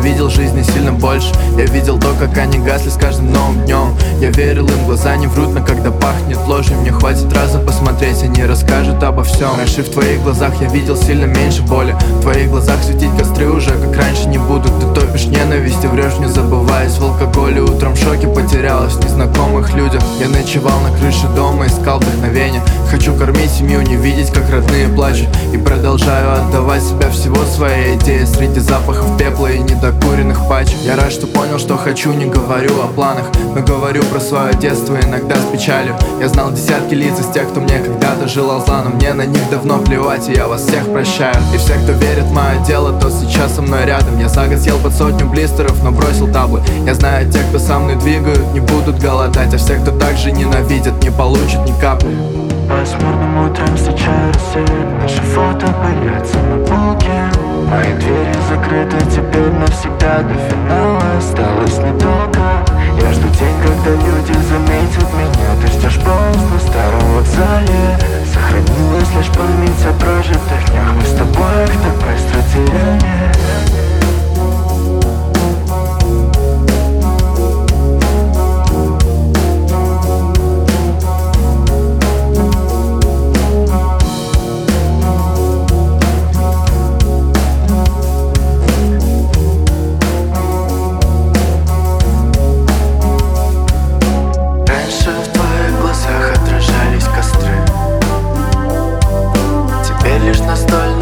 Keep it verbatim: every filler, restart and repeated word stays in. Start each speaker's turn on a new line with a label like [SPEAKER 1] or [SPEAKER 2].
[SPEAKER 1] видел жизни сильно больше. Я видел то, как они гасли с каждым новым днем. Я верил им, глаза не врут, но когда пахнет ложью, мне хватит раза посмотреть, они расскажут обо всем. Раньше в твоих глазах я видел сильно меньше боли. В твоих глазах светить костры уже как раньше не будут. Ты топишь ненависть и врешь, не забываясь в алкоголе. Утром в шоке потерялась в незнакомых людях. Я ночевал на крыше дома, искал вдохновение. Хочу кормить семью, не видеть, как родные плачут. И продолжаю отдавать себя всего своей идее среди запахов пепла и недокуренных пачек. Я рад, что понял, что хочу, не говорю о планах, но говорю про свое детство, иногда с печалью. Я знал десятки лиц из тех, кто мне когда-то желал зла, но мне на них давно плевать, и я вас всех прощаю. И все, кто верит в мое дело, то сейчас со мной рядом. Я за год съел под сотню блистеров, но бросил таблы. Я знаю, те, кто со мной двигают, не будут голодать, а все, кто также ненавидят, не получат ни капли.
[SPEAKER 2] Пасмурным утром встречаю рассвет, наши фото пылятся на полке. Мои двери закрыты теперь навсегда, до финала осталось недолго. Я жду день, когда люди заметят меня. Ты ждешь поезд на старом вокзале. Сохранилась лишь память о прожитых днях. Мы с тобой их так быстро теряли.
[SPEAKER 1] Лишь настольная